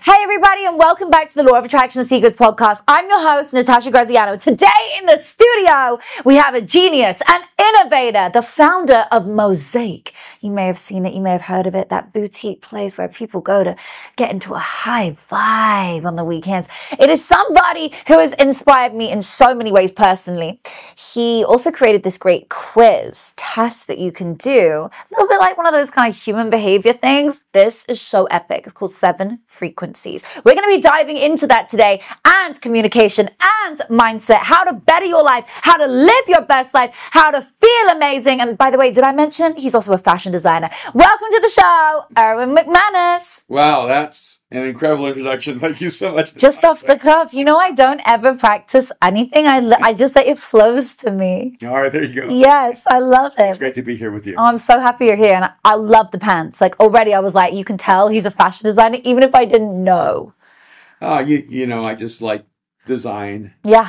Hey everybody, and welcome back to the Law of Attraction Secrets podcast. I'm your host, Natasha Graziano. Today in the studio, we have a genius, an innovator, the founder of Mosaic. You may have seen it, you may have heard of it, that boutique place where people go to get into a high vibe on the weekends. It is somebody who has inspired me in so many ways personally. He also created this great quiz test that you can do, a little bit like one of those kind of human behavior things. This is so epic. It's called 7 Frequencies. We're going to be diving into that today, and communication and mindset, how to better your life, how to live your best life, how to feel amazing. And by the way, did I mention he's also a fashion designer? Welcome to the show, Erwin McManus. Wow, that's an incredible introduction. Thank you so much. Just off the cuff. You know, I don't ever practice anything. I just let it flows to me. All right, there you go. Yes, I love it. It's great to be here with you. Oh, I'm so happy you're here. And I love the pants. Like already I was like, you can tell he's a fashion designer, even if I didn't know. You know, I just like design. Yeah.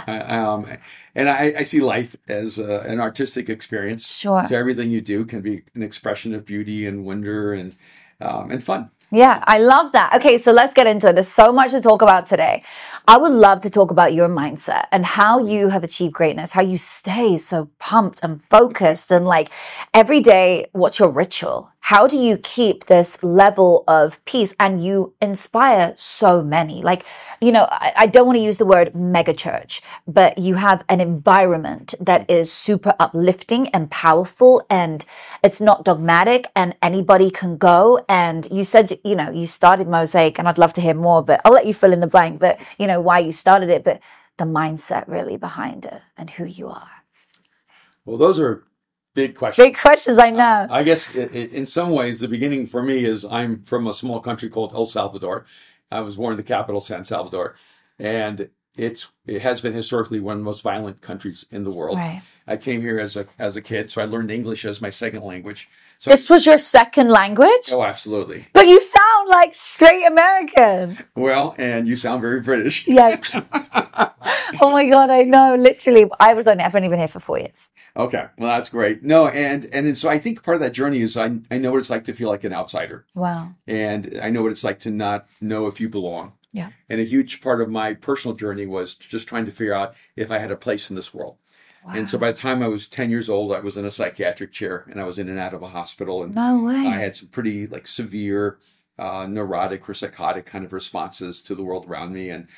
And I see life as an artistic experience. Sure. So everything you do can be an expression of beauty and wonder and fun. Yeah, I love that. Okay, so let's get into it. There's so much to talk about today. I would love to talk about your mindset and how you have achieved greatness, how you stay so pumped and focused, and like every day, what's your ritual? How do you keep this level of peace? And you inspire so many. Like, you know, I don't want to use the word mega church, but you have an environment that is super uplifting and powerful, and it's not dogmatic, and anybody can go. And you said, you know, you started Mosaic, and I'd love to hear more, but I'll let you fill in the blank, but you know, why you started it, but the mindset really behind it and who you are. Well, those are big questions. Big questions, I know. I guess in some ways, the beginning for me is I'm from a small country called El Salvador. I was born in the capital, San Salvador, and it has been historically one of the most violent countries in the world. Right. I came here as a kid, so I learned English as my second language. So This was your second language? Oh, absolutely. But you sound like straight American. Well, and you sound very British. Yes. Oh my God, I know. Literally, I've only been here for 4 years. Okay, well, that's great. No, and so I think part of that journey is I know what it's like to feel like an outsider. Wow. And I know what it's like to not know if you belong. Yeah. And a huge part of my personal journey was just trying to figure out if I had a place in this world. Wow. And so by the time I was 10 years old, I was in a psychiatric chair, and I was in and out of a hospital. And no way. I had some pretty like severe neurotic or psychotic kind of responses to the world around me. And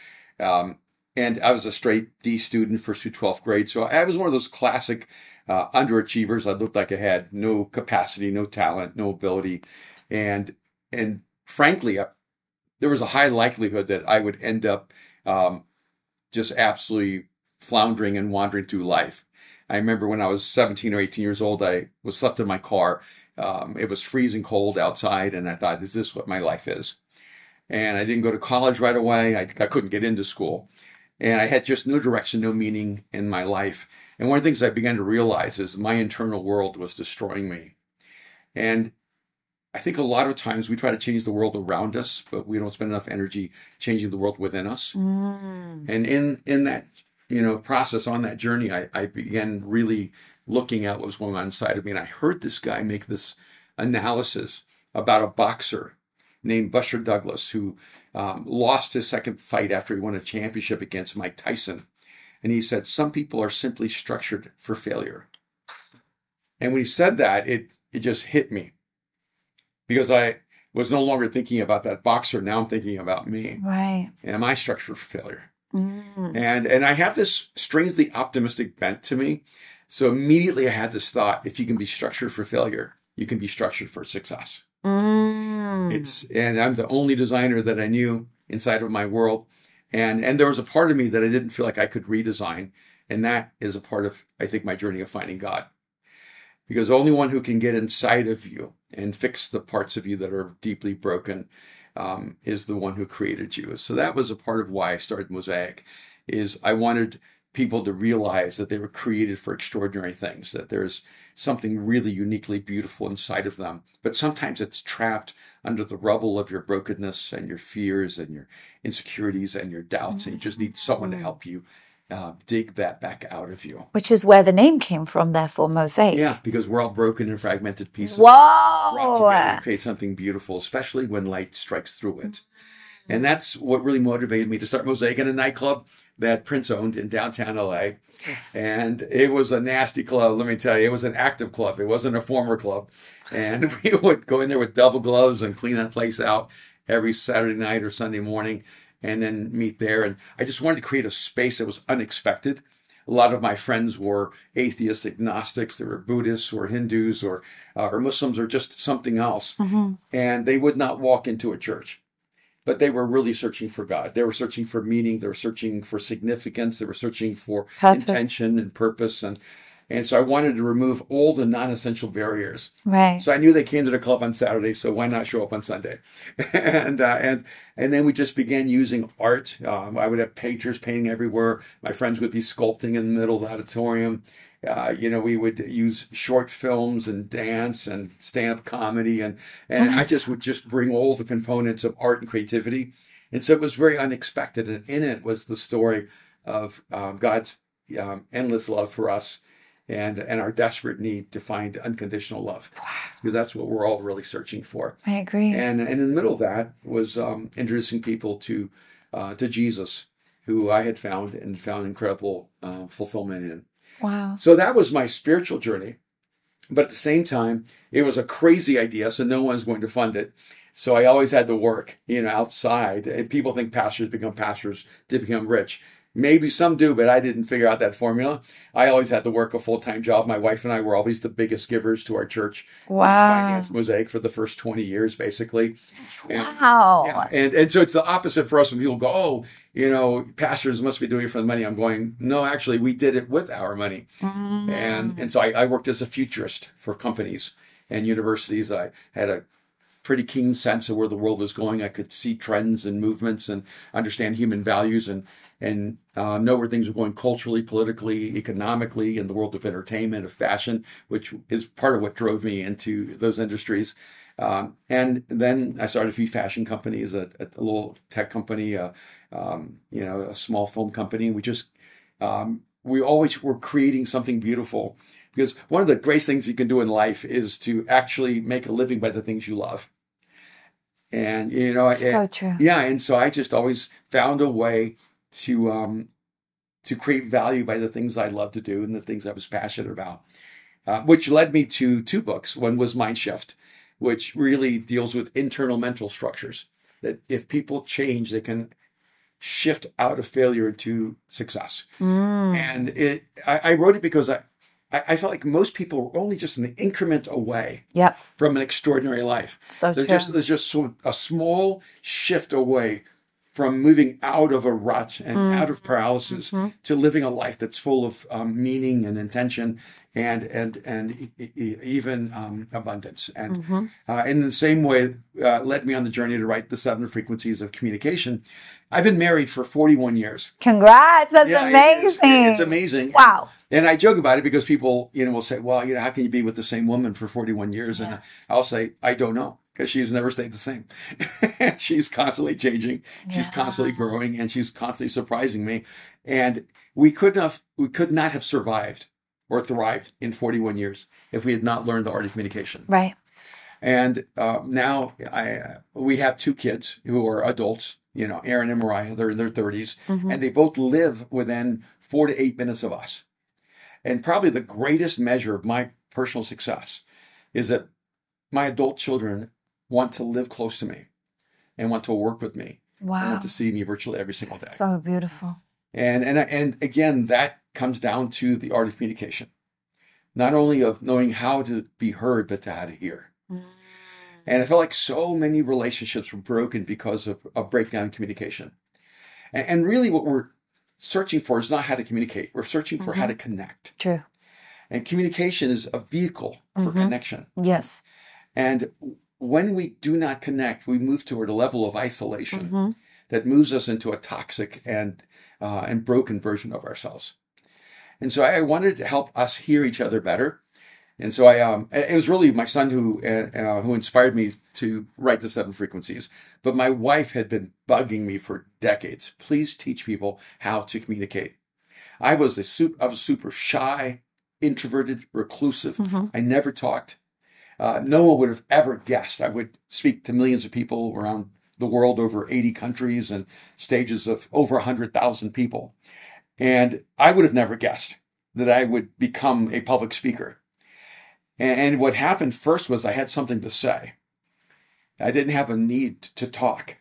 I was a straight D student for through 12th grade. So I was one of those classic underachievers. I looked like I had no capacity, no talent, no ability. And frankly, there was a high likelihood that I would end up just absolutely floundering and wandering through life. I remember when I was 17 or 18 years old, I was slept in my car. It was freezing cold outside, and I thought, is this what my life is? And I didn't go to college right away. I couldn't get into school. And I had just no direction, no meaning in my life. And one of the things I began to realize is my internal world was destroying me. And I think a lot of times we try to change the world around us, but we don't spend enough energy changing the world within us. And in that, you know, process, on that journey, I began really looking at what was going on inside of me. And I heard this guy make this analysis about a boxer named Buster Douglas, who lost his second fight after he won a championship against Mike Tyson. And he said, some people are simply structured for failure. And when he said that, it just hit me, because I was no longer thinking about that boxer. Now I'm thinking about me. Right. And am I structured for failure? And I have this strangely optimistic bent to me. So immediately I had this thought, if you can be structured for failure, you can be structured for success. And I'm the only designer that I knew inside of my world. And there was a part of me that I didn't feel like I could redesign. And that is a part of, I think, my journey of finding God. Because the only one who can get inside of you and fix the parts of you that are deeply broken is the one who created you. So that was a part of why I started Mosaic, is I wanted people to realize that they were created for extraordinary things, that there's something really uniquely beautiful inside of them. But sometimes it's trapped under the rubble of your brokenness and your fears and your insecurities and your doubts. And you just need someone to help you dig that back out of you. Which is where the name came from, therefore, Mosaic. Yeah, because we're all broken and fragmented pieces. Whoa! Brought together to create something beautiful, especially when light strikes through it. And that's what really motivated me to start Mosaic in a nightclub that Prince owned in downtown LA. And it was a nasty club, let me tell you. It was an active club. It wasn't a former club. And we would go in there with double gloves and clean that place out every Saturday night or Sunday morning and then meet there. And I just wanted to create a space that was unexpected. A lot of my friends were atheists, agnostics, they were Buddhists or Hindus or Muslims or just something else. And they would not walk into a church. But they were really searching for God. They were searching for meaning. They were searching for significance. They were searching for intention and purpose. And so I wanted to remove all the non-essential barriers. Right. So I knew they came to the club on Saturday, so why not show up on Sunday? and then we just began using art. I would have painters painting everywhere. My friends would be sculpting in the middle of the auditorium. We would use short films and dance and stand-up comedy. And I just would just bring all the components of art and creativity. And so it was very unexpected. And in it was the story of God's endless love for us and our desperate need to find unconditional love. Because that's what we're all really searching for. I agree. And in the middle of that was introducing people to Jesus, who I had found incredible fulfillment in. Wow. So that was my spiritual journey. But at the same time, it was a crazy idea, so no one's going to fund it. So I always had to work, outside. And people think pastors become pastors to become rich. Maybe some do, but I didn't figure out that formula. I always had to work a full-time job. My wife and I were always the biggest givers to our church. Wow. We financed Mosaic for the first 20 years, basically. Wow. And so it's the opposite for us when people go, pastors must be doing it for the money. I'm going, no, actually, we did it with our money. And so I worked as a futurist for companies and universities. I had a pretty keen sense of where the world was going. I could see trends and movements and understand human values and know where things were going culturally, politically, economically, in the world of entertainment, of fashion, which is part of what drove me into those industries. And then I started a few fashion companies, a little tech company, a small film company. We always were creating something beautiful, because one of the greatest things you can do in life is to actually make a living by the things you love. And, so true. Yeah. And so I just always found a way to create value by the things I love to do and the things I was passionate about, which led me to two books. One was Mind Shift, which really deals with internal mental structures, that if people change, they can shift out of failure to success. And I wrote it because I felt like most people were only just an increment away from an extraordinary life. So true. There's just a small shift away from moving out of a rut and out of paralysis to living a life that's full of meaning and intention and even abundance. And in the same way, led me on the journey to write The 7 Frequencies of Communication. I've been married for 41 years. Congrats. That's amazing. It's amazing. Wow. And I joke about it because people, will say, well, how can you be with the same woman for 41 years? And I'll say, I don't know, because she's never stayed the same. She's constantly changing. She's constantly growing, and she's constantly surprising me. And we could not have survived or thrived in 41 years if we had not learned the art of communication. Right. And now we have 2 kids who are adults, Aaron and Mariah. They're in their 30s, and they both live within 4 to 8 minutes of us. And probably the greatest measure of my personal success is that my adult children want to live close to me and want to work with me. Wow. And want to see me virtually every single day. So beautiful. And again, that comes down to the art of communication. Not only of knowing how to be heard, but to how to hear. And I felt like so many relationships were broken because of a breakdown in communication. And really what we're searching for is not how to communicate. We're searching for how to connect. True. And communication is a vehicle for connection. Yes. And when we do not connect, we move toward a level of isolation that moves us into a toxic and broken version of ourselves. And so I wanted to help us hear each other better. And so it was really my son who inspired me to write The 7 Frequencies. But my wife had been bugging me for decades. Please teach people how to communicate. I was super shy, introverted, reclusive. I never talked. No one would have ever guessed I would speak to millions of people around the world over 80 countries and stages of over 100,000 people. And I would have never guessed that I would become a public speaker. And what happened first was I had something to say. I didn't have a need to talk.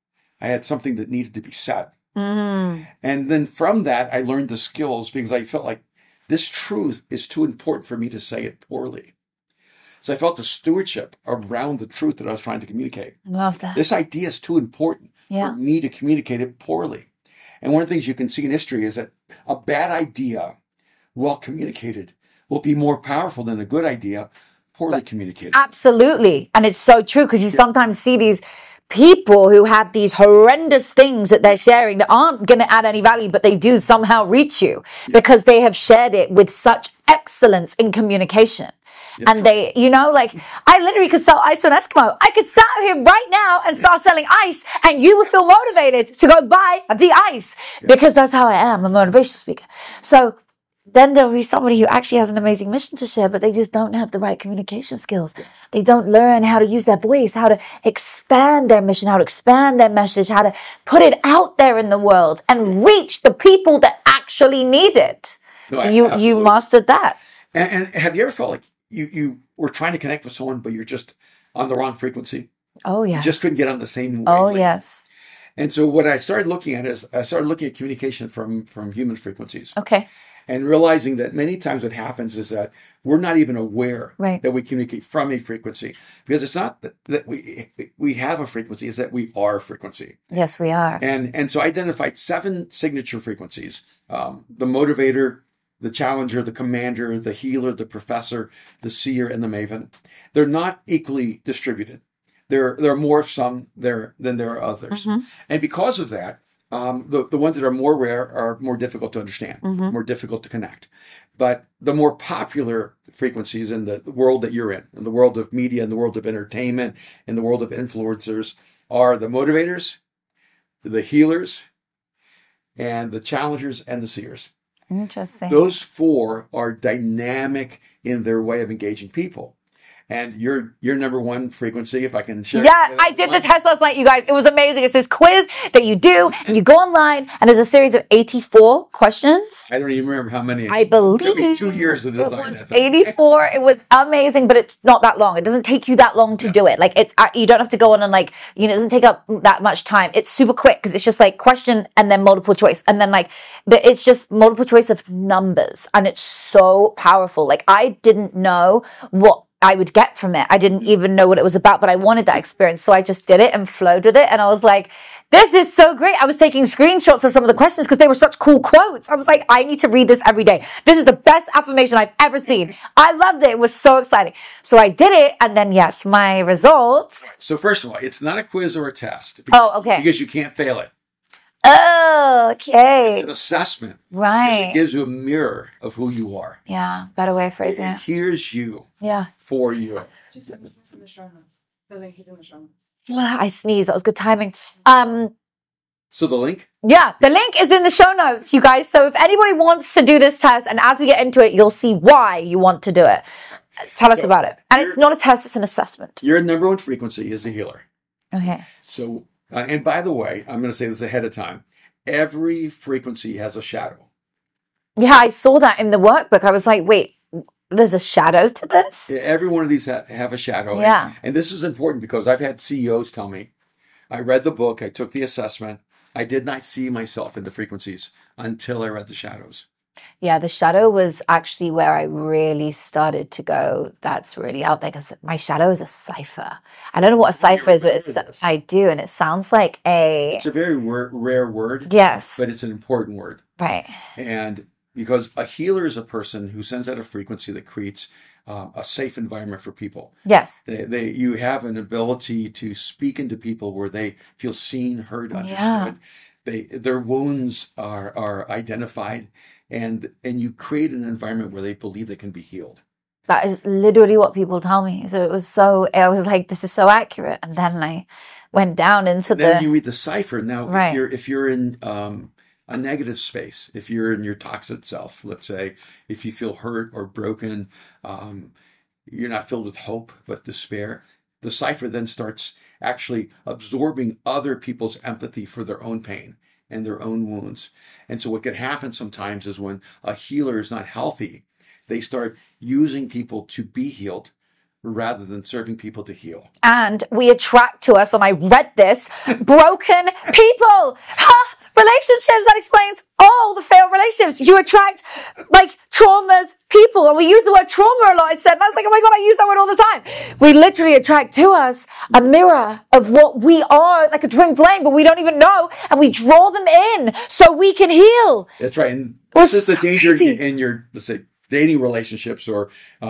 I had something that needed to be said. And then from that, I learned the skills because I felt like this truth is too important for me to say it poorly. So I felt the stewardship around the truth that I was trying to communicate. Love that. This idea is too important for me to communicate it poorly. And one of the things you can see in history is that a bad idea, well communicated, will be more powerful than a good idea, poorly communicated. Absolutely. And it's so true because you sometimes see these people who have these horrendous things that they're sharing that aren't going to add any value, but they do somehow reach you because they have shared it with such excellence in communication. And they, you know, like I literally could sell ice to an Eskimo. I could sit out here right now and start selling ice and you would feel motivated to go buy the ice because that's how I am, a motivational speaker. So then there'll be somebody who actually has an amazing mission to share, but they just don't have the right communication skills. They don't learn how to use their voice, how to expand their mission, how to expand their message, how to put it out there in the world and reach the people that actually need it. No, so you mastered that. And have you ever felt like you were trying to connect with someone, but you're just on the wrong frequency? Oh, yes. You just couldn't get on the same wavelength. Oh, yes. And so what I started looking at is I started looking at communication from human frequencies. Okay. And realizing that many times what happens is that we're not even aware that we communicate from a frequency. Because it's not that we have a frequency, it's that we are frequency. Yes, we are. And so I identified 7 signature frequencies. The motivator, the challenger, the commander, the healer, the professor, the seer, and the maven. They're not equally distributed. There are more of some there than there are others. And because of that, the ones that are more rare are more difficult to understand, more difficult to connect. But the more popular frequencies in the world that you're in the world of media, in the world of entertainment, in the world of influencers, are the motivators, the healers, and the challengers and the seers. Interesting. Those 4 are dynamic in their way of engaging people. And your number 1 frequency, if I can share. Yeah, I did the test last night, you guys. It was amazing. It's this quiz that you do, and you go online, and there's a series of 84 questions. I don't even remember how many. I believe it took me 2 years to design it was that. 84. It was amazing, but it's not that long. It doesn't take you that long to do it. Like you don't have to go on and like, it doesn't take up that much time. It's super quick because it's just like question and then multiple choice. And then but it's just multiple choice of numbers. And it's so powerful. Like I didn't know what I would get from it. I didn't even know what it was about, but I wanted that experience. So I just did it and flowed with it. And I was like, this is so great. I was taking screenshots of some of the questions because they were such cool quotes. I was like, I need to read this every day. This is the best affirmation I've ever seen. I loved it. It was so exciting. So I did it. And then, yes, my results. So first of all, it's not a quiz or a test. Oh, okay. Because you can't fail it. Oh, okay. It's an assessment. Right. It gives you a mirror of who you are. Yeah. Better way of phrasing it. Here's you. Yeah. For you. Just in the show notes. The link is in the show notes. I sneezed. That was good timing. So the link? Yeah, the link is in the show notes, you guys. So if anybody wants to do this test, and as we get into it, you'll see why you want to do it. Tell us about it. And it's not a test, it's an assessment. Your number 1 frequency is a healer. Okay. So, and by the way, I'm going to say this ahead of time. Every frequency has a shadow. Yeah, I saw that in the workbook. I was like, wait, there's a shadow to this? Yeah, every one of these have a shadow. Yeah. And this is important because I've had CEOs tell me, I read the book, I took the assessment, I did not see myself in the frequencies until I read the shadows. Yeah, the shadow was actually where I really started to go, that's really out there, because my shadow is a cipher. I don't know what a cipher is, but I do, and it sounds like It's a very rare word. Yes. But it's an important word. Right. And because a healer is a person who sends out a frequency that creates a safe environment for people. Yes. You have an ability to speak into people where they feel seen, heard, understood. Yeah. Their wounds are identified, and you create an environment where they believe they can be healed. That is literally what people tell me. So I was like, this is so accurate. And then I went down into Then you read the cipher. Now, right. if you're in a negative space, if you're in your toxic self, let's say, if you feel hurt or broken, you're not filled with hope, but despair, the cipher then starts actually absorbing other people's empathy for their own pain and their own wounds. And so what can happen sometimes is when a healer is not healthy, they start using people to be healed rather than serving people to heal. And we attract to us, and I read this, broken people. Ha! Relationships, that explains all the failed relationships. You attract like traumas, people, and we use the word trauma a lot. I said, and I was like, oh my God, I use that word all the time. We literally attract to us a mirror of what we are, like a twin flame, but we don't even know, and we draw them in so we can heal. That's right. And this is the so danger crazy. in your, let's say, dating relationships, or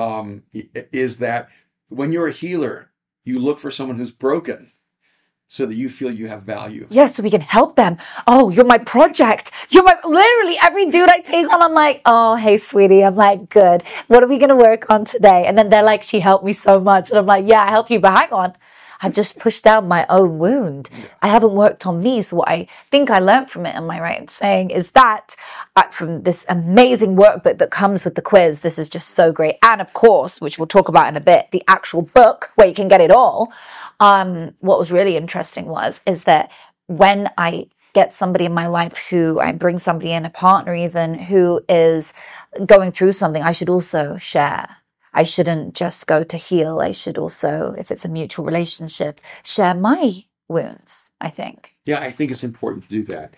is that when you're a healer, you look for someone who's broken so that you feel you have value. Yeah, so we can help them. Oh, you're my project. Literally every dude I take on, I'm like, oh, hey, sweetie. I'm like, good. What are we going to work on today? And then they're like, she helped me so much. And I'm like, yeah, I helped you, but hang on. I've just pushed down my own wound. I haven't worked on me. So what I think I learned from it, am I right in saying, is that from this amazing workbook that comes with the quiz, this is just so great. And of course, which we'll talk about in a bit, the actual book where you can get it all. What was really interesting is that when I get somebody in my life who I bring somebody in, a partner even, who is going through something, I should also share. I shouldn't just go to heal. I should also, if it's a mutual relationship, share my wounds, I think. Yeah, I think it's important to do that.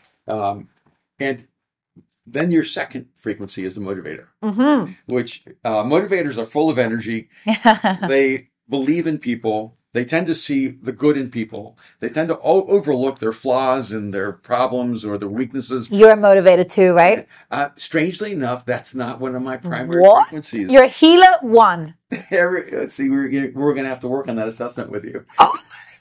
And then your second frequency is the motivator, which motivators are full of energy. They believe in people. They tend to see the good in people. They tend to overlook their flaws and their problems or their weaknesses. You're a motivator too, right? Strangely enough, that's not one of my primary What? frequencies. You're a healer one. See, we're going to have to work on that assessment with you. Oh,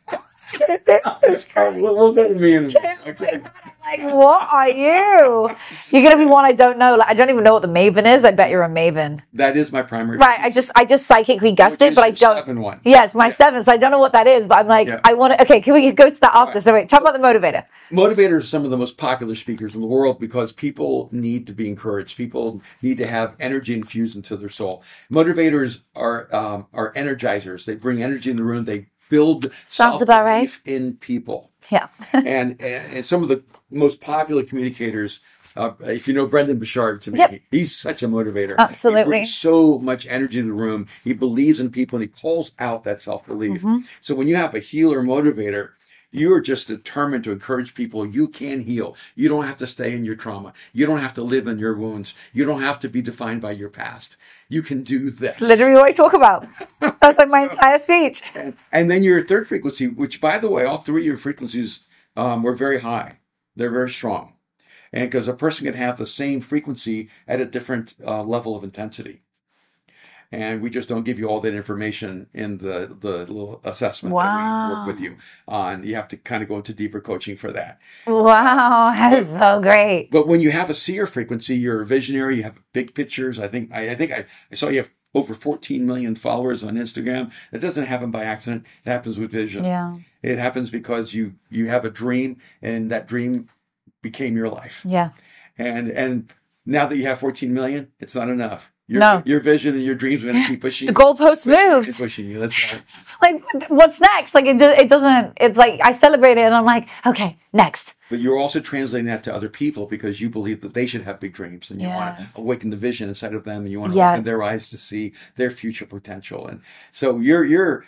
this is We'll get me in. Okay. like, what are you? You're gonna be one I don't know. Like, I don't even know what the Maven is. I bet you're a Maven. That is my primary. Right. I just psychically guessed Which it, but I is your don't. 7-1. Yes, my 7. So I don't know what that is, but I'm like, Yeah. I want to. Okay, can we go to that after? So wait, talk about the motivator. Motivators are some of the most popular speakers in the world because people need to be encouraged. People need to have energy infused into their soul. Motivators are energizers. They bring energy in the room. They build Sounds about right. self-belief in people. Yeah. and some of the most popular communicators, if you know Brendan Burchard, to me, Yep. he's such a motivator. Absolutely. He brings so much energy in the room. He believes in people and he calls out that self-belief. So when you have a healer motivator, you are just determined to encourage people. You can heal. You don't have to stay in your trauma. You don't have to live in your wounds. You don't have to be defined by your past. You can do this. Literally what I talk about. That's like my entire speech. And then your third frequency, which, by the way, all three of your frequencies were very high. They're very strong. And because a person can have the same frequency at a different level of intensity. And we just don't give you all that information in the little assessment that we work with you on. You have to kind of go into deeper coaching for that. Wow, that is so great. But when you have a seer frequency, you're a visionary. You have big pictures. I saw you have over 14 million followers on Instagram. That doesn't happen by accident. It happens with vision. Yeah. It happens because you have a dream, and that dream became your life. Yeah. And now that you have 14 million, it's not enough. Your vision and your dreams are going to keep pushing The goalpost moved. Keep pushing you. That's right. Like, what's next? Like, it doesn't, it's like, I celebrate it and I'm like, okay, next. But you're also translating that to other people because you believe that they should have big dreams and you want to awaken the vision inside of them and you want to open their eyes to see their future potential. And so you're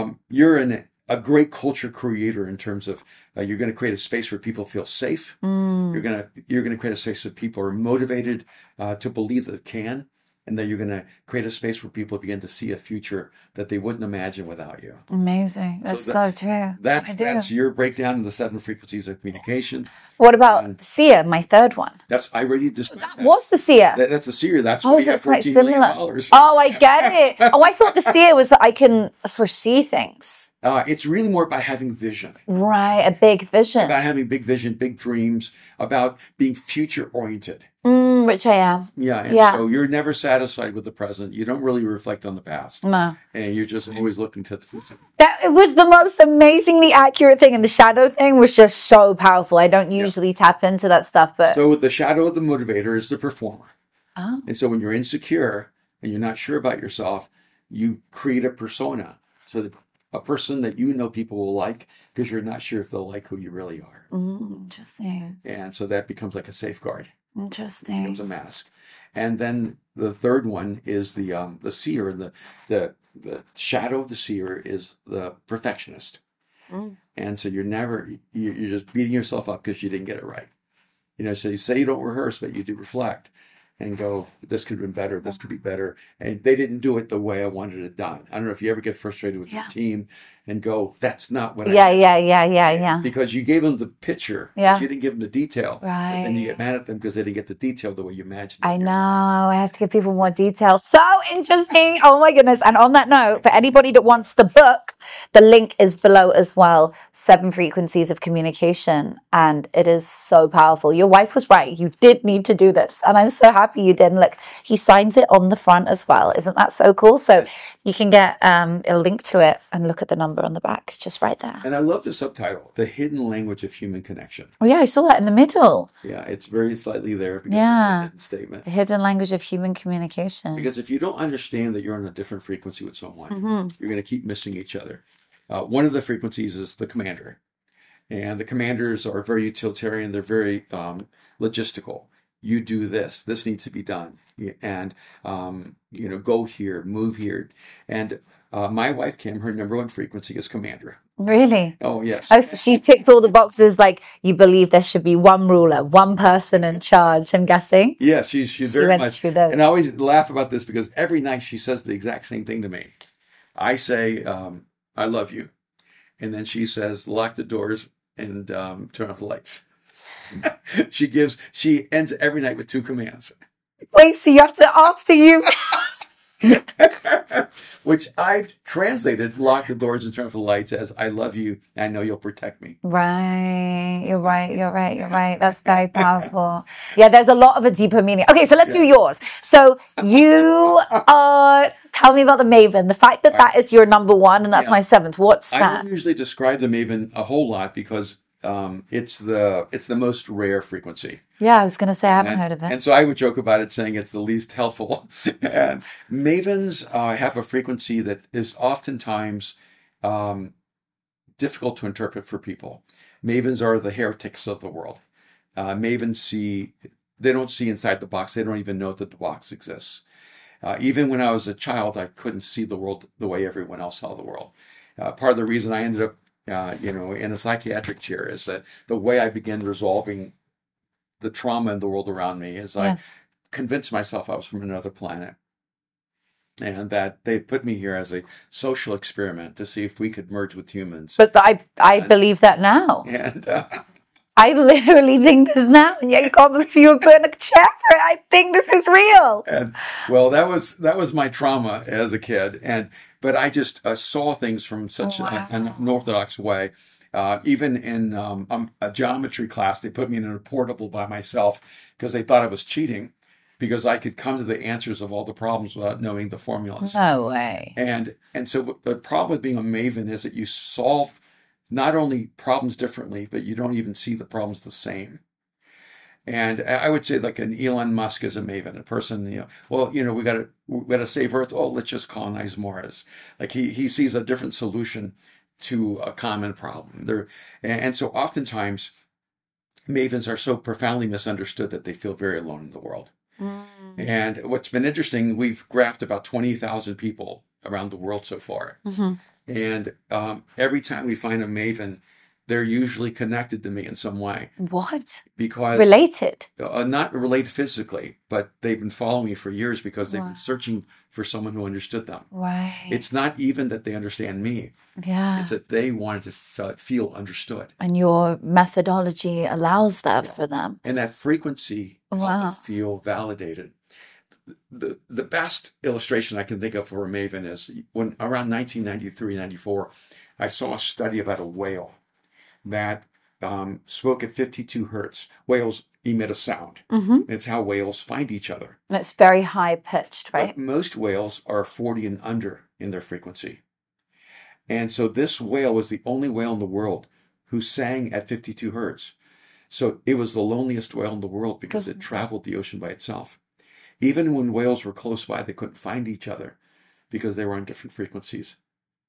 a great culture creator in terms of you're going to create a space where people feel safe. You're going to create a space where people are motivated to believe that they can. And then you're going to create a space where people begin to see a future that they wouldn't imagine without you. Amazing. That's so true. That's your breakdown of the 7 frequencies of communication. What about seer, my third one? I already described that. What's the seer? That's a seer. That's so it's quite similar. Oh, I get it. I thought the seer was that I can foresee things. It's really more about having vision. Right, a big vision. About having big vision, big dreams, about being future oriented. Which I am. So you're never satisfied with the present. You don't really reflect on the past. No. And you're just always looking to the future. It was the most amazingly accurate thing. And the shadow thing was just so powerful. I don't usually tap into that stuff. But so the shadow of the motivator is the performer. Oh. And so when you're insecure and you're not sure about yourself, you create a persona so that a person that you know people will like because you're not sure if they'll like who you really are. Interesting. And so that becomes like a safeguard. It becomes Interesting. a mask. And then the third one is the seer, and the shadow of the seer is the perfectionist. And so you're just beating yourself up because you didn't get it right. So you say you don't rehearse, but you do reflect and go, this could have been better, this could be better. And they didn't do it the way I wanted it done. I don't know if you ever get frustrated with your team and go, that's not what I did. Yeah. Because you gave them the picture, but you didn't give them the detail. Right. But then you get mad at them because they didn't get the detail the way you imagined it. I know. I have to give people more detail. So interesting. Oh my goodness. And on that note, for anybody that wants the book, the link is below as well. 7 Frequencies of Communication. And it is so powerful. Your wife was right. You did need to do this. And I'm so happy you did. And look, he signs it on the front as well. Isn't that so cool? So you can get a link to it and look at the number on the back. It's just right there. And I love the subtitle, The Hidden Language of Human Connection. Oh yeah, I saw that in the middle. Yeah, it's very slightly there because it's a hidden statement. The hidden language of human communication. Because if you don't understand that you're on a different frequency with someone, you're going to keep missing each other. One of the frequencies is the commander. And the commanders are very utilitarian. They're very logistical. You do this. This needs to be done. And, go here, move here. And my wife, Kim, her number 1 frequency is commander. Really? Oh, yes. Oh, so she ticked all the boxes, like you believe there should be one ruler, one person in charge, I'm guessing. Yeah, she very went much. through those. And I always laugh about this because every night she says the exact same thing to me. I say, I love you. And then she says, lock the doors and turn off the lights. She ends every night with 2 commands. Wait, so you have to, after you... Which I've translated, lock the doors and turn off the lights, as I love you, I know you'll protect me. Right. You're right. That's very powerful. Yeah, there's a lot of a deeper meaning. Okay, so let's do yours. So you tell me about the Maven. The fact that is your number 1 and that's my 7th. What's that? I don't usually describe the Maven a whole lot because it's the most rare frequency. Yeah, I was going to say I haven't heard of it. And so I would joke about it saying it's the least helpful. And Mavens have a frequency that is oftentimes difficult to interpret for people. Mavens are the heretics of the world. Mavens they don't see inside the box. They don't even know that the box exists. Even when I was a child, I couldn't see the world the way everyone else saw the world. Part of the reason I ended up in a psychiatric chair is that the way I began resolving the trauma in the world around me is I convinced myself I was from another planet and that they put me here as a social experiment to see if we could merge with humans. But I believe that now. And I literally think this now, and yet you can't believe you were put in a chair for it. I think this is real. And well, that was my trauma as a kid, but I just saw things from such an unorthodox way. Even in a geometry class, they put me in a portable by myself because they thought I was cheating, because I could come to the answers of all the problems without knowing the formulas. No way. And so the problem with being a Maven is that you solve not only problems differently, but you don't even see the problems the same. And I would say like an Elon Musk is a Maven, a person, we got to save Earth. Oh, let's just colonize Mars. Like he sees a different solution to a common problem. And so oftentimes Mavens are so profoundly misunderstood that they feel very alone in the world. And what's been interesting, we've graphed about 20,000 people around the world so far. And every time we find a Maven, they're usually connected to me in some way. What? Because related? Not related physically, but they've been following me for years because they've been searching for someone who understood them. Right. It's not even that they understand me. Yeah. It's that they wanted to feel understood. And your methodology allows that for them. And that frequency helps them feel validated. The best illustration I can think of for a Maven is when around 1993, 94, I saw a study about a whale that spoke at 52 hertz. Whales emit a sound. It's how whales find each other. And it's very high pitched, right? But most whales are 40 and under in their frequency. And so this whale was the only whale in the world who sang at 52 hertz. So it was the loneliest whale in the world because it traveled the ocean by itself. Even when whales were close by, they couldn't find each other because they were on different frequencies.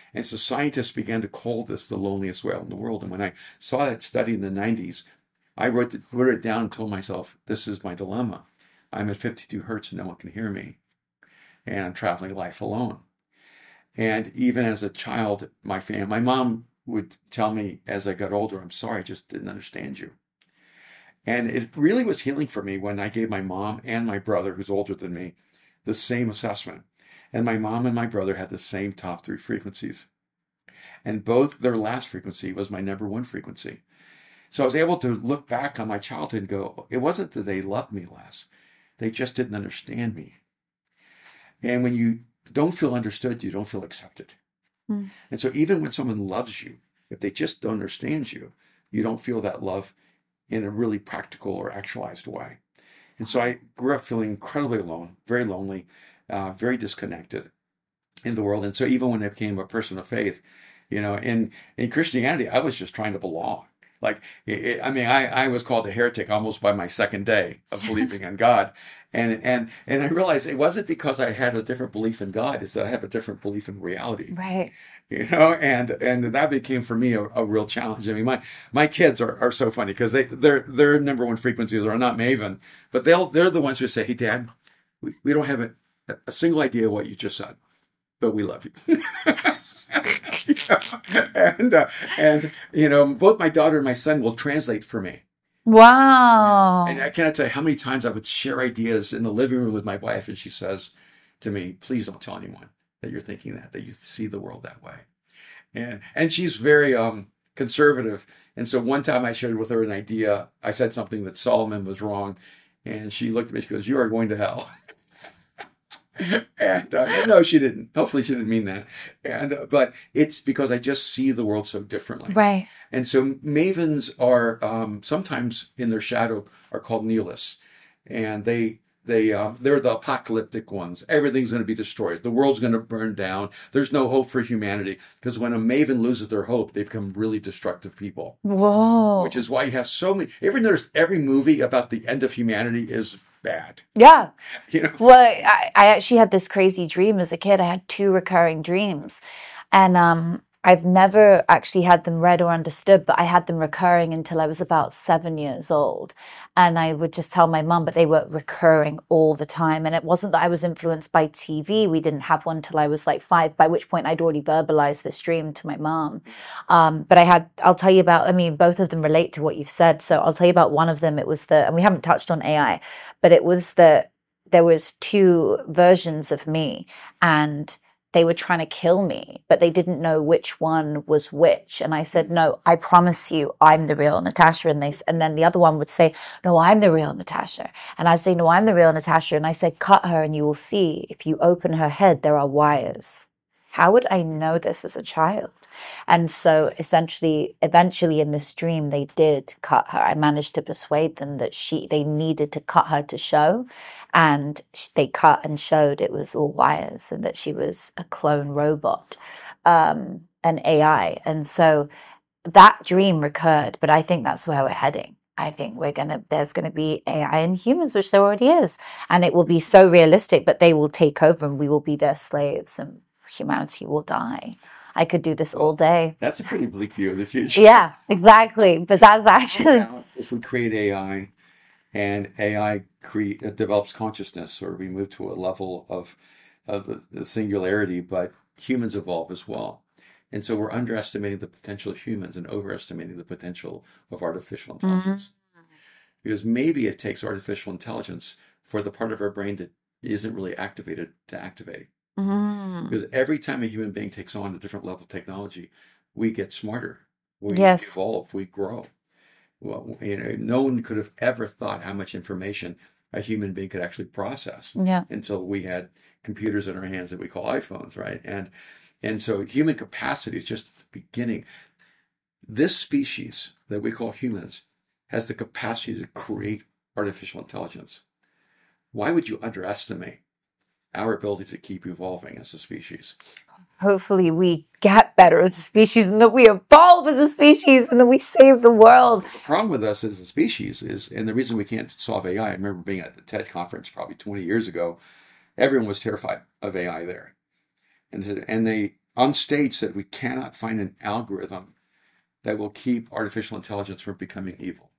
And so scientists began to call this the loneliest whale in the world. And when I saw that study in the 90s, I wrote it down and told myself, this is my dilemma. I'm at 52 hertz and no one can hear me. And I'm traveling life alone. And even as a child, my mom would tell me as I got older, I'm sorry, I just didn't understand you. And it really was healing for me when I gave my mom and my brother, who's older than me, the same assessment. And my mom and my brother had the same top 3 frequencies. And both their last frequency was my number 1 frequency. So I was able to look back on my childhood and go, it wasn't that they loved me less. They just didn't understand me. And when you don't feel understood, you don't feel accepted. Mm. And so even when someone loves you, if they just don't understand you, you don't feel that love in a really practical or actualized way. And so I grew up feeling incredibly alone, very lonely, very disconnected in the world. And so even when I became a person of faith, in Christianity, I was just trying to belong. Like, I was called a heretic almost by my second day of believing in God. And I realized it wasn't because I had a different belief in God, it's that I have a different belief in reality. Right. And that became for me a real challenge. I mean, my kids are so funny because their number 1 frequencies are not Maven, but they're the ones who say, hey, Dad, we don't have a single idea what you just said, but we love you. And both my daughter and my son will translate for me. Wow. And I cannot tell you how many times I would share ideas in the living room with my wife, and she says to me, please don't tell anyone that you're thinking that you see the world that way. And she's very conservative. And so one time I shared with her an idea. I said something that Solomon was wrong, and she looked at me, she goes, you are going to hell. And no, she didn't. Hopefully she didn't mean that. But it's because I just see the world so differently. Right. And so mavens are sometimes in their shadow are called nihilists. And they're the apocalyptic ones. Everything's going to be destroyed. The world's going to burn down. There's no hope for humanity. Because when a maven loses their hope, they become really destructive people. Whoa. Which is why you have so many. Ever notice every movie about the end of humanity is bad? Yeah. Well, I actually had this crazy dream as a kid. I had 2 recurring dreams. And I've never actually had them read or understood, but I had them recurring until I was about 7 years old. And I would just tell my mum, but they were recurring all the time. And it wasn't that I was influenced by TV. We didn't have one till I was like 5, by which point I'd already verbalized this dream to my mom. But I'll tell you about, both of them relate to what you've said. So I'll tell you about one of them. It was and we haven't touched on AI, but it was there was 2 versions of me, and they were trying to kill me, but they didn't know which one was which. And I said, no, I promise you, I'm the real Natasha. And then the other one would say, no, I'm the real Natasha. And I'd say, no, I'm the real Natasha. And I said, cut her and you will see, if you open her head, there are wires. How would I know this as a child? And so eventually in this dream, they did cut her. I managed to persuade them that they needed to cut her to show. And they cut and showed it was all wires and that she was a clone robot, an AI. And so that dream recurred, but I think that's where we're heading. I think there's going to be AI in humans, which there already is. And it will be so realistic, but they will take over and we will be their slaves and humanity will die. I could do this all day. That's a pretty bleak view of the future. Yeah, exactly. But that's actually... If we create AI and AI develops consciousness, or we move to a level of the singularity, but humans evolve as well. And so we're underestimating the potential of humans and overestimating the potential of artificial intelligence. Mm-hmm. Because maybe it takes artificial intelligence for the part of our brain that isn't really activated to activate. Mm-hmm. Because every time a human being takes on a different level of technology, we get smarter, we evolve, we grow. Well, no one could have ever thought how much information a human being could actually process until we had computers in our hands that we call iPhones, right? And so human capacity is just the beginning. This species that we call humans has the capacity to create artificial intelligence. Why would you underestimate our ability to keep evolving as a species? Hopefully we get better as a species and that we evolve as a species and that we save the world. The problem with us as a species is, and the reason we can't solve AI, I remember being at the TED conference probably 20 years ago, everyone was terrified of AI there. And on stage said we cannot find an algorithm that will keep artificial intelligence from becoming evil.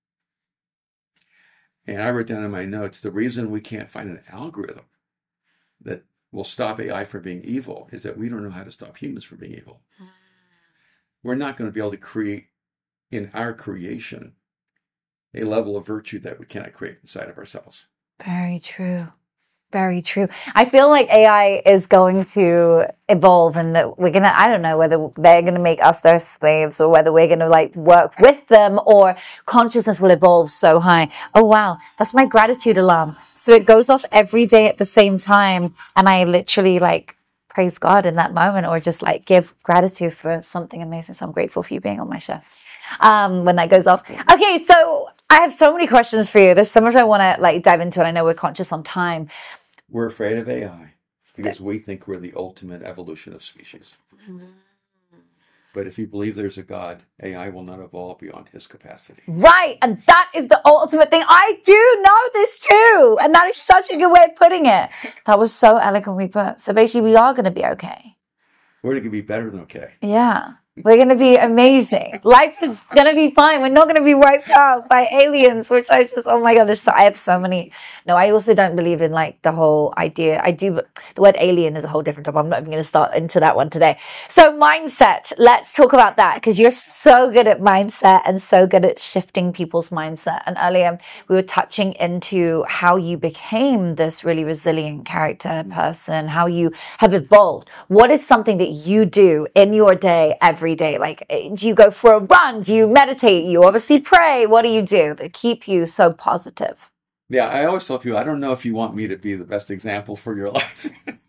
And I wrote down in my notes, the reason we can't find an algorithm that will stop AI from being evil is that we don't know how to stop humans from being evil. We're not going to be able to create in our creation a level of virtue that we cannot create inside of ourselves. Very true. Very true. I feel like AI is going to evolve and that we're going to, I don't know whether they're going to make us their slaves or whether we're going to like work with them or consciousness will evolve so high. Oh, wow. That's my gratitude alarm. So it goes off every day at the same time. And I literally like praise God in that moment or just like give gratitude for something amazing. So I'm grateful for you being on my show. When that goes off. Okay. So I have so many questions for you. There's so much I want to like dive into and I know we're conscious on time. We're afraid of AI because we think we're the ultimate evolution of species. But if you believe there's a God, AI will not evolve beyond his capacity. Right. And that is the ultimate thing. I do know this too. And that is such a good way of putting it. That was so eloquently put. So basically we are going to be okay. We're going to be better than okay. Yeah. We're going to be amazing. Life is going to be fine. We're not going to be wiped out by aliens, which I just, oh my God, I have so many. No, I also don't believe in like the whole idea. I do, but the word alien is a whole different topic. I'm not even going to start into that one today. So mindset, let's talk about that because you're so good at mindset and so good at shifting people's mindset. And earlier we were touching into how you became this really resilient character person, how you have evolved. What is something that you do in your day every day? Like, do you go for a run? Do you meditate? You obviously pray. What do you do that keep you so positive? Yeah, I always tell people, I don't know if you want me to be the best example for your life.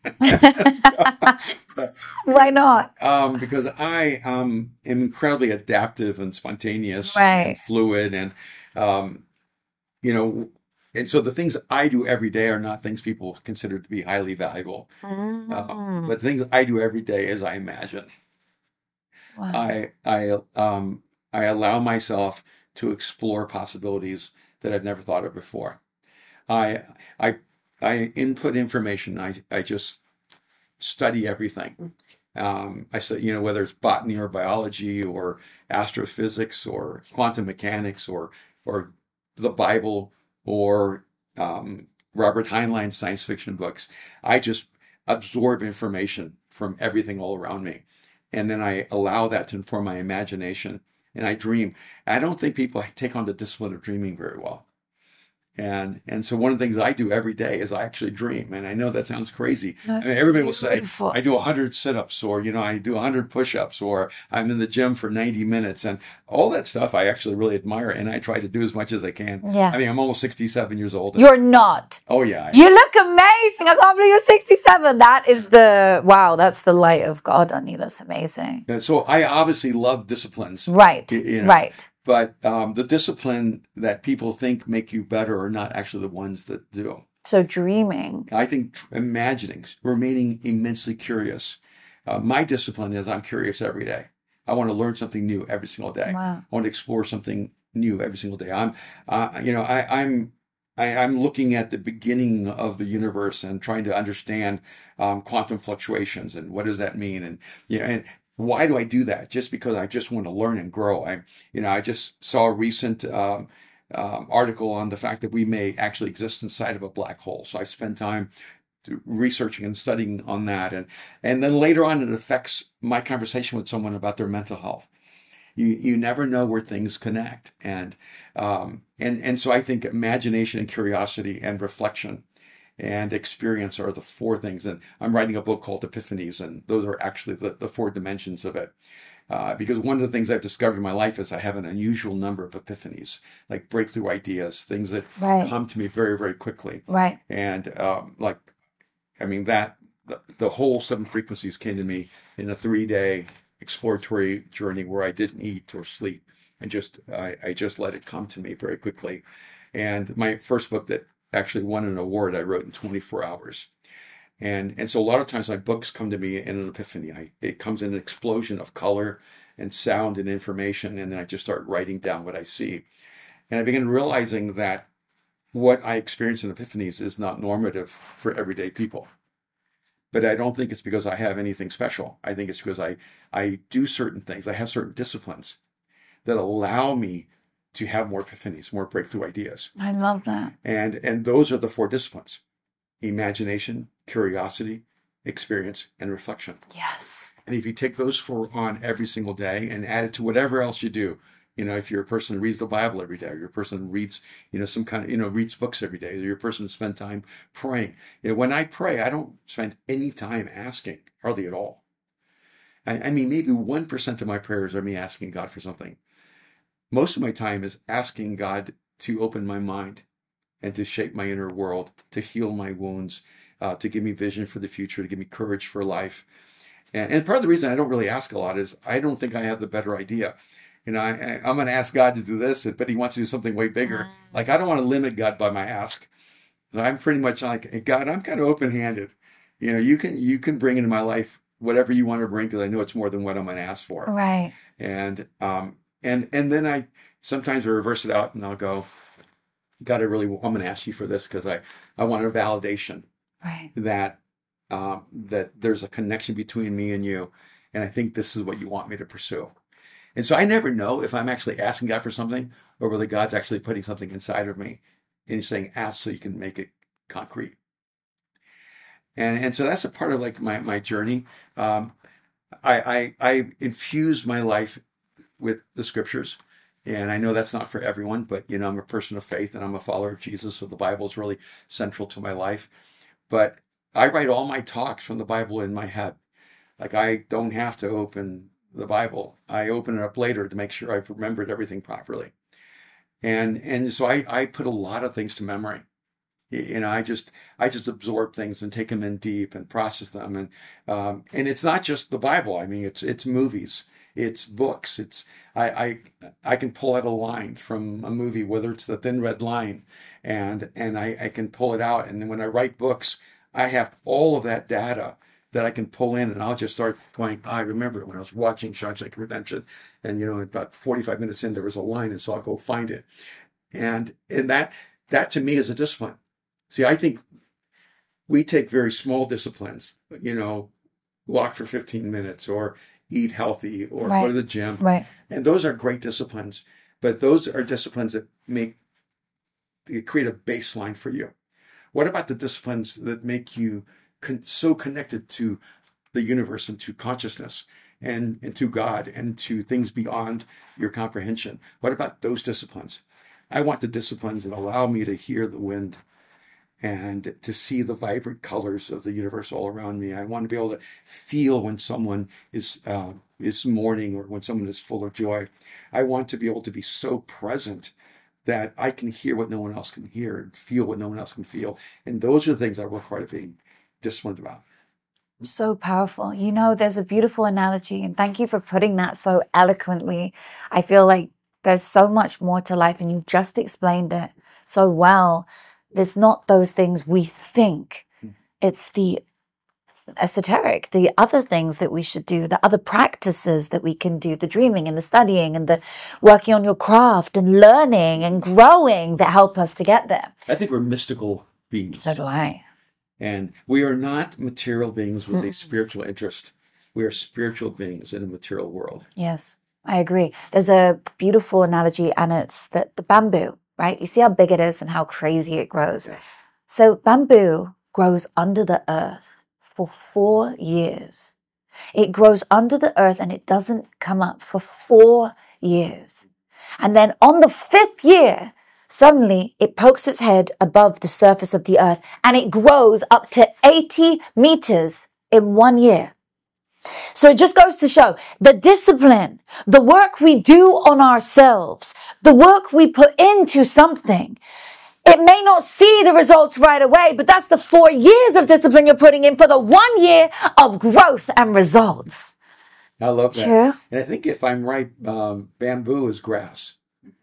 Why not? Because I am incredibly adaptive and spontaneous Right. and fluid. And, and so the things I do every day are not things people consider to be highly valuable. But the things I do every day is I imagine. Wow. I allow myself to explore possibilities that I've never thought of before. I input information. I just study everything. I said, whether it's botany or biology or astrophysics or quantum mechanics or the Bible or Robert Heinlein's science fiction books, I just absorb information from everything all around me. And then I allow that to inform my imagination and I dream. I don't think people take on the discipline of dreaming very well. And so one of the things I do every day is I actually dream. And I know that sounds crazy. Everybody will say, I do 100 sit-ups or, I do 100 push-ups or I'm in the gym for 90 minutes. And all that stuff I actually really admire. And I try to do as much as I can. Yeah. I mean, I'm almost 67 years old. You're not. Oh, yeah. You look amazing. I can't believe you're 67. That is wow, that's the light of God on you. That's amazing. And so I obviously love disciplines. Right, right. But the discipline that people think make you better are not actually the ones that do. So dreaming. I think imagining, remaining immensely curious. My discipline is I'm curious every day. I want to learn something new every single day. Wow. I want to explore something new every single day. I'm looking at the beginning of the universe and trying to understand quantum fluctuations and what does that mean, and why do I do that? Just because I just want to learn and grow. I just saw a recent article on the fact that we may actually exist inside of a black hole. So I spent time researching and studying on that, and then later on it affects my conversation with someone about their mental health. You never know where things connect, and so I think imagination and curiosity and reflection and experience are the four things. And I'm writing a book called Epiphanies, and those are actually the four dimensions of it. Because one of the things I've discovered in my life is I have an unusual number of epiphanies, like breakthrough ideas, things that come to me very, very quickly. Right. And the whole seven frequencies came to me in a 3-day exploratory journey where I didn't eat or sleep. And I just let it come to me very quickly. And my first book that actually won an award I wrote in 24 hours. And so a lot of times my books come to me in an epiphany. It comes in an explosion of color and sound and information, and then I just start writing down what I see. And I begin realizing that what I experience in epiphanies is not normative for everyday people. but I don't think it's because I have anything special. I think it's because I do certain things. I have certain disciplines that allow me to have more epiphanies, more breakthrough ideas. I love that. And those are the 4 disciplines: imagination, curiosity, experience, and reflection. Yes. And if you take those 4 on every single day and add it to whatever else you do, if you're a person who reads the Bible every day, or you're a person who reads, some kind of, reads books every day, or you're a person who spends time praying. When I pray, I don't spend any time asking, hardly at all. I mean, maybe 1% of my prayers are me asking God for something. Most of my time is asking God to open my mind and to shape my inner world, to heal my wounds, to give me vision for the future, to give me courage for life. And part of the reason I don't really ask a lot is I don't think I have the better idea. I'm going to ask God to do this, but he wants to do something way bigger. Like, I don't want to limit God by my ask. So I'm pretty much like, hey, God, I'm kind of open-handed. You can bring into my life whatever you want to bring, because I know it's more than what I'm going to ask for. Right. And then I sometimes reverse it out, and I'll go, God, I'm going to ask you for this because I want a validation. Right. That there's a connection between me and you, and I think this is what you want me to pursue. And so I never know if I'm actually asking God for something, or whether God's actually putting something inside of me, and he's saying, ask so you can make it concrete. And so that's a part of like my journey. I infuse my life with the scriptures. And I know that's not for everyone, but I'm a person of faith and I'm a follower of Jesus. So the Bible is really central to my life. But I write all my talks from the Bible in my head. Like, I don't have to open the Bible. I open it up later to make sure I've remembered everything properly. And so I put a lot of things to memory. I just absorb things and take them in deep and process them. And it's not just the Bible. I mean, it's movies, it's books. I can pull out a line from a movie, whether it's The Thin Red Line, and I can pull it out. And then when I write books, I have all of that data that I can pull in, and I'll just start going, I remember when I was watching Shawshank Redemption, and about 45 minutes in, there was a line, and so I'll go find it. And that to me is a discipline. See, I think we take very small disciplines, walk for 15 minutes, or eat healthy, or go to the gym. Right. And those are great disciplines, but those are disciplines that create a baseline for you. What about the disciplines that make you so connected to the universe and to consciousness and to God and to things beyond your comprehension? What about those disciplines? I want the disciplines that allow me to hear the wind and to see the vibrant colors of the universe all around me. I want to be able to feel when someone is mourning, or when someone is full of joy. I want to be able to be so present that I can hear what no one else can hear and feel what no one else can feel. And those are the things I work hard at being disciplined about. So powerful. There's a beautiful analogy, and thank you for putting that so eloquently. I feel like there's so much more to life, and you've just explained it so well. There's not those things we think. It's the esoteric, the other things that we should do, the other practices that we can do, the dreaming and the studying and the working on your craft and learning and growing that help us to get there. I think we're mystical beings. So do I. And we are not material beings with a spiritual interest. We are spiritual beings in a material world. Yes, I agree. There's a beautiful analogy, and it's the bamboo, right? You see how big it is and how crazy it grows. Yes. So bamboo grows under the earth for 4 years. It grows under the earth and it doesn't come up for 4 years. And then on the 5th year, suddenly it pokes its head above the surface of the earth and it grows up to 80 meters in 1 year. So it just goes to show the discipline, the work we do on ourselves, the work we put into something. It may not see the results right away, but that's the 4 years of discipline you're putting in for the 1 year of growth and results. I love that. True. And I think if I'm right, bamboo is grass.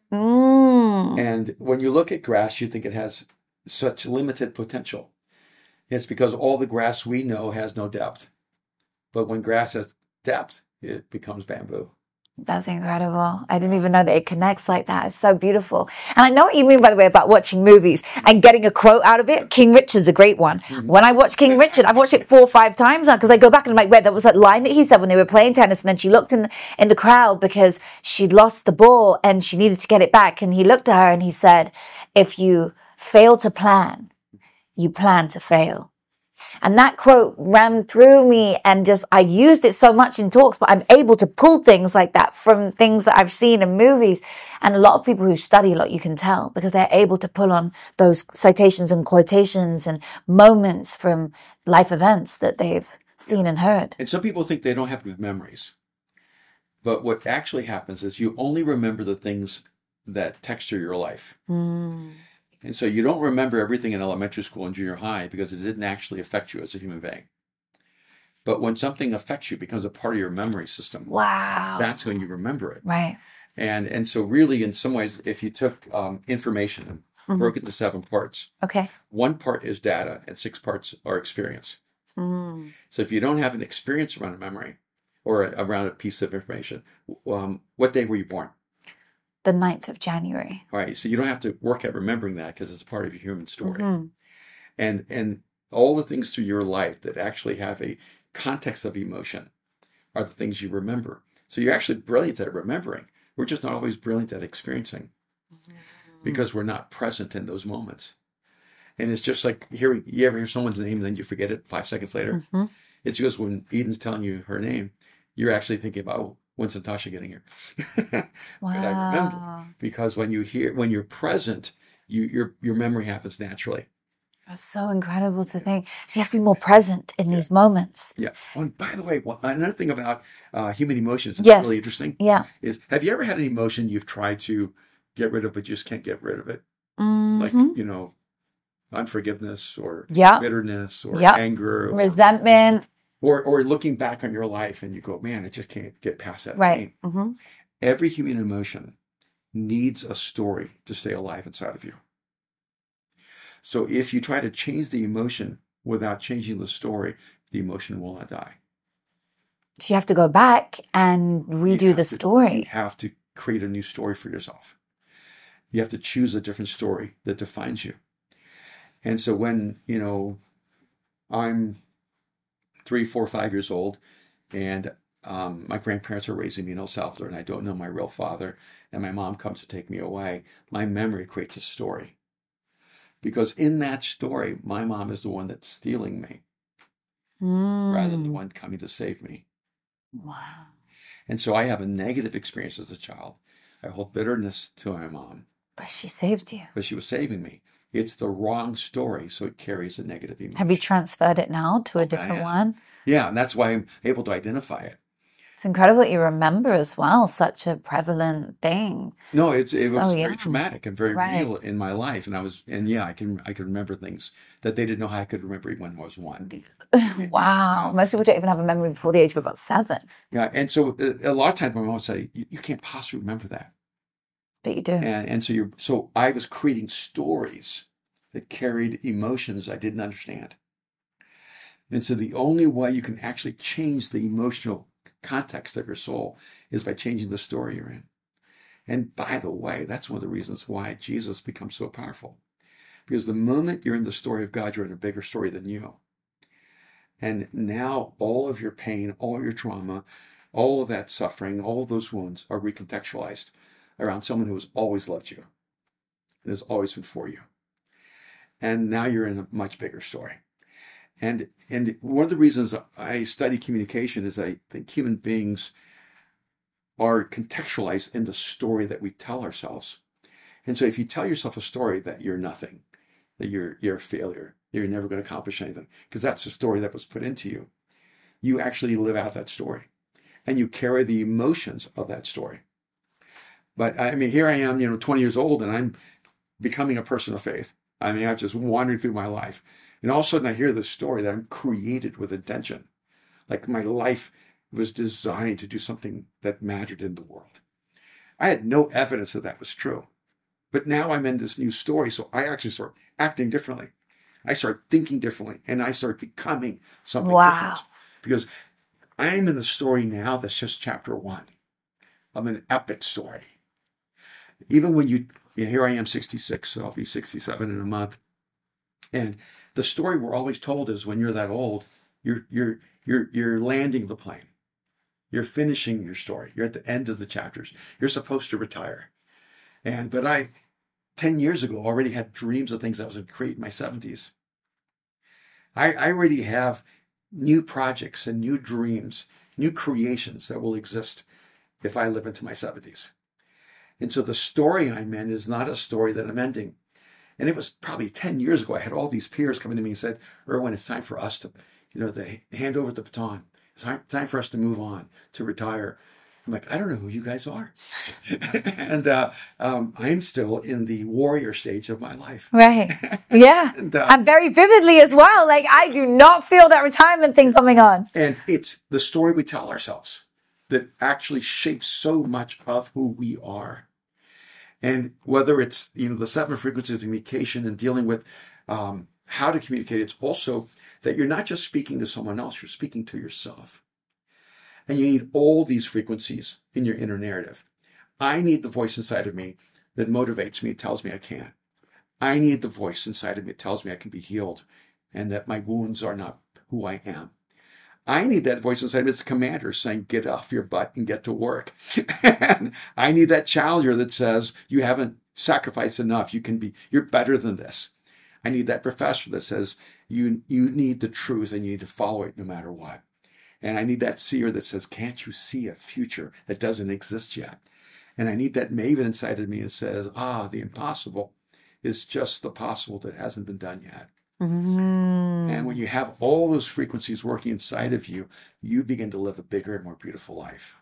Mm. And when you look at grass, you think it has such limited potential. It's because all the grass we know has no depth. But when grass has depth, it becomes bamboo. That's incredible. I didn't even know that it connects like that. It's so beautiful. And I know what you mean, by the way, about watching movies and getting a quote out of it. King Richard's a great one. When I watch King Richard, I've watched it 4 or 5 times now because I go back and I'm like, wait, that was that line that he said when they were playing tennis. And then she looked in the crowd because she'd lost the ball and she needed to get it back. And he looked at her and he said, if you fail to plan, you plan to fail. And that quote ran through me and just, I used it so much in talks, but I'm able to pull things like that from things that I've seen in movies. And a lot of people who study a lot, you can tell, because they're able to pull on those citations and quotations and moments from life events that they've seen and heard. And some people think they don't have good memories. But what actually happens is you only remember the things that texture your life. And so you don't remember everything in elementary school and junior high because it didn't actually affect you as a human being. But when something affects you, becomes a part of your memory system. Wow. That's when you remember it. Right. And so really, in some ways, if you took information and broke it into 7 parts, Okay. 1 part is data and 6 parts are experience. So if you don't have an experience around a memory or around a piece of information, what day were you born? The 9th of January. All right, so you don't have to work at remembering that because it's a part of your human story. And all the things through your life that actually have a context of emotion are the things you remember. So you're actually brilliant at remembering. We're just not always brilliant at experiencing because we're not present in those moments. And it's just like you ever hear someone's name and then you forget it 5 seconds later? It's because when Eden's telling you her name, you're actually thinking about, oh, when's Natasha getting here? Wow. But I remember because when you're present, your memory happens naturally. That's so incredible to think. So you have to be more present in these moments. Yeah. Oh, and by the way, another thing about human emotions that's really interesting is, have you ever had an emotion you've tried to get rid of but just can't get rid of it? Like, unforgiveness or bitterness or anger. Or resentment. Or looking back on your life and you go, man, I just can't get past that pain. Every human emotion needs a story to stay alive inside of you. So if you try to change the emotion without changing the story, the emotion will not die. So you have to go back and redo the story. You have to create a new story for yourself. You have to choose a different story that defines you. And so when, I'm 3, 4, 5 years old, and my grandparents are raising me in El Salvador, and I don't know my real father, and my mom comes to take me away, my memory creates a story. Because in that story, my mom is the one that's stealing me, rather than the one coming to save me. Wow. And so I have a negative experience as a child. I hold bitterness to my mom. But she saved you. But she was saving me. It's the wrong story, so it carries a negative emotion. Have you transferred it now to a different one? Yeah, and that's why I'm able to identify it. It's incredible that you remember as well such a prevalent thing. No, it was very traumatic and very real in my life, and I can remember things that they didn't know how I could remember even when I was 1. Wow, most people don't even have a memory before the age of about 7. Yeah, and so a lot of times my mom would say, "You can't possibly remember that." But you do. And so I was creating stories that carried emotions I didn't understand. And so the only way you can actually change the emotional context of your soul is by changing the story you're in. And by the way, that's one of the reasons why Jesus becomes so powerful. Because the moment you're in the story of God, you're in a bigger story than you. And now all of your pain, all of your trauma, all of that suffering, all of those wounds are recontextualized around someone who has always loved you and has always been for you. And now you're in a much bigger story. And one of the reasons I study communication is I think human beings are contextualized in the story that we tell ourselves. And so if you tell yourself a story that you're nothing, that you're a failure, you're never going to accomplish anything, because that's the story that was put into you, you actually live out that story. And you carry the emotions of that story. But I mean, here I am, 20 years old, and I'm becoming a person of faith. I mean, I've just wandered through my life. And all of a sudden I hear this story that I'm created with intention. Like my life was designed to do something that mattered in the world. I had no evidence that was true. But now I'm in this new story, so I actually start acting differently. I start thinking differently, and I start becoming something different. Because I'm in a story now that's just chapter 1. of an epic story. Even when here I am 66, so I'll be 67 in a month. And the story we're always told is when you're that old, you're landing the plane. You're finishing your story. You're at the end of the chapters. You're supposed to retire. But I, 10 years ago, already had dreams of things I was going to create in my 70s. I already have new projects and new dreams, new creations that will exist if I live into my 70s. And so the story I'm in is not a story that I'm ending. And it was probably 10 years ago, I had all these peers coming to me and said, Erwin, it's time for us to, hand over the baton. It's time for us to move on, to retire. I'm like, I don't know who you guys are. And I'm still in the warrior stage of my life. Right. Yeah. And very vividly as well. Like, I do not feel that retirement thing coming on. And it's the story we tell ourselves that actually shapes so much of who we are. And whether it's, the 7 frequencies of communication and dealing with how to communicate, it's also that you're not just speaking to someone else, you're speaking to yourself. And you need all these frequencies in your inner narrative. I need the voice inside of me that motivates me, tells me I can. I need the voice inside of me that tells me I can be healed and that my wounds are not who I am. I need that voice inside of me that's a commander saying, get off your butt and get to work. And I need that challenger that says, you haven't sacrificed enough. You're better than this. I need that professor that says, you need the truth and you need to follow it no matter what. And I need that seer that says, can't you see a future that doesn't exist yet? And I need that maven inside of me that says, the impossible is just the possible that hasn't been done yet. Mm. And when you have all those frequencies working inside of you, you begin to live a bigger and more beautiful life.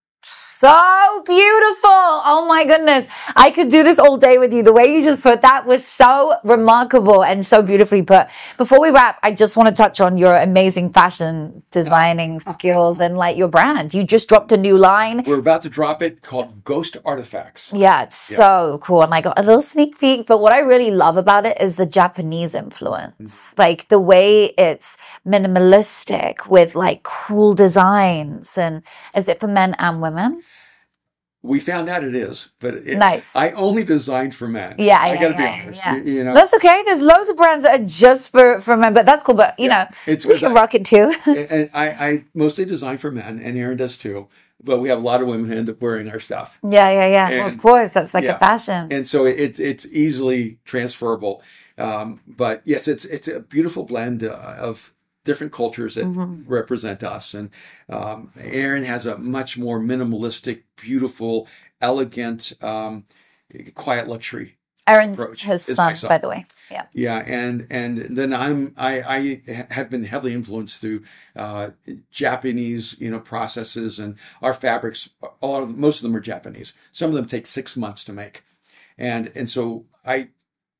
So beautiful. Oh my goodness. I could do this all day with you. The way you just put that was so remarkable and so beautifully put. Before we wrap, I just want to touch on your amazing fashion designing skills and your brand. You just dropped a new line. We're about to drop it called Ghost Artifacts. Yeah, it's so cool. And I got a little sneak peek, but what I really love about it is the Japanese influence. Like the way it's minimalistic with cool designs. And is it for men and women? We found out it is, but nice. I only designed for men. Yeah, I gotta be honest. Yeah. That's okay. There's loads of brands that are just for men, but that's cool. But we can rock it too. And I mostly design for men, and Erin does too. But we have a lot of women who end up wearing our stuff. Yeah. And, well, of course, that's a fashion. And so it's easily transferable. But yes, it's a beautiful blend of different cultures that represent us. And Erin has a much more minimalistic, beautiful, elegant, quiet luxury Erin's approach. His son, by the way. Yeah. Yeah, and then I have been heavily influenced through Japanese, processes, and our fabrics. Most of them are Japanese. Some of them take 6 months to make, and so I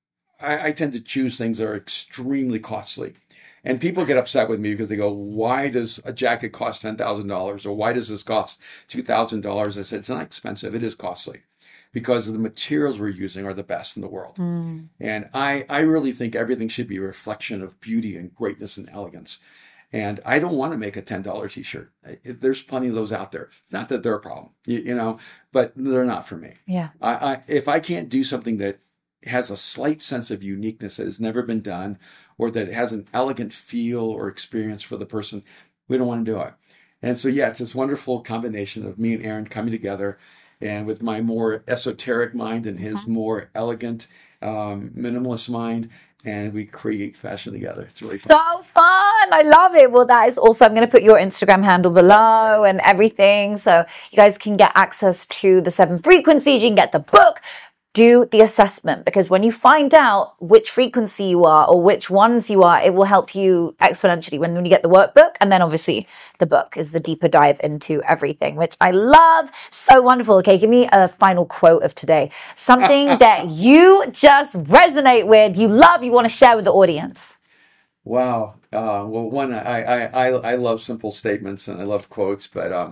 tend to choose things that are extremely costly. And people get upset with me because they go, why does a jacket cost $10,000? Or why does this cost $2,000? I said, it's not expensive. It is costly because the materials we're using are the best in the world. Mm. And I really think everything should be a reflection of beauty and greatness and elegance. And I don't want to make a $10 t-shirt. There's plenty of those out there. Not that they're a problem, but they're not for me. Yeah. If I can't do something that has a slight sense of uniqueness that has never been done, or that it has an elegant feel or experience for the person, we don't want to do it. And so, it's this wonderful combination of me and Erin coming together, and with my more esoteric mind and his more elegant, minimalist mind, and we create fashion together. It's really fun. So fun. I love it. Well, that is also, I'm going to put your Instagram handle below and everything, so you guys can get access to the 7 frequencies. You can get the book. Do the assessment, because when you find out which frequency you are or which ones you are, it will help you exponentially when you get the workbook. And then obviously the book is the deeper dive into everything, which I love. So wonderful. Okay, give me a final quote of today. Something that you just resonate with, you love, you want to share with the audience. Wow. Well, one, I love simple statements and I love quotes, but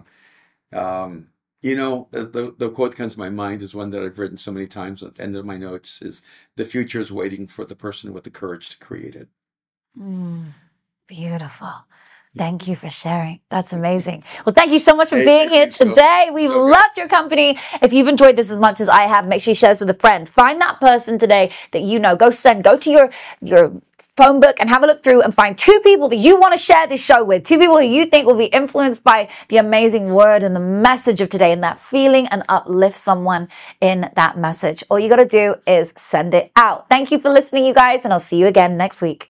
the quote that comes to my mind is one that I've written so many times at the end of my notes is, the future is waiting for the person with the courage to create it. Beautiful. Thank you for sharing. That's amazing. Well, thank you so much for Hey, being here thank you today. We've so loved your company. If you've enjoyed this as much as I have, make sure you share this with a friend. Find that person today that you know. Go to your phone book and have a look through and find 2 people that you want to share this show with. 2 people who you think will be influenced by the amazing word and the message of today and that feeling, and uplift someone in that message. All you got to do is send it out. Thank you for listening, you guys, and I'll see you again next week.